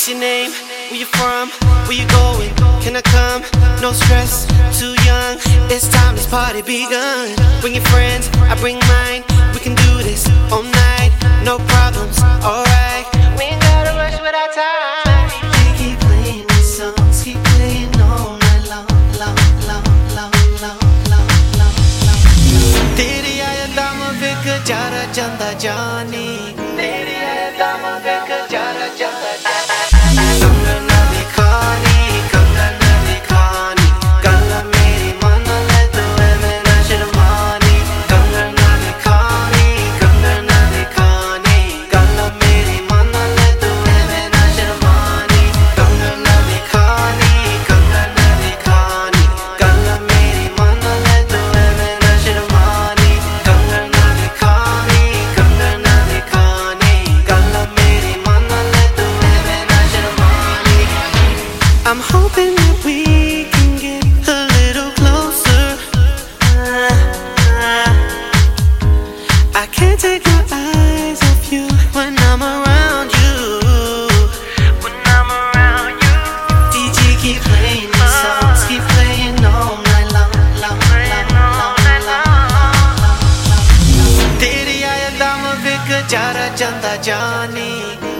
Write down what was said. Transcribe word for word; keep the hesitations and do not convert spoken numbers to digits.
your name? Where you from? Where you going? Can I come? No stress, too young. It's time this party begun. Bring your friends, I bring mine. We can do this all night, no problems, alright. We ain't gotta rush with our time. We keep playing these songs, keep playing all night long, long, long, long, long, long, long, long. तेरी यादा में बिक Zara जांदा जानी. तेरी यादा में बिक जारा जांदा जानी. कंगना दिखानी, कंगना दिखानी. गल मेरी मन ले तू ऐवे ना शर्मानी. कंगना दिखानी, कंगना दिखानी. गल मेरी मन ले तू ऐवे ना शर्मानी. कंगना दिखानी, कंगना दिखानी. गल मेरी मन ले तू ऐवे ना शर्मानी. कंगना दिखानी, कंगना दिखानी. गल मेरी मन ले तू ऐवे ना शर्मानी. I'm hoping that we can get a little closer. I can't take my eyes off you when I'm around you. When I'm around you. D J keep playing these songs, keep playing all night long, long, long, long, long. तेरी यादा में बिक Zara जांदा जानी.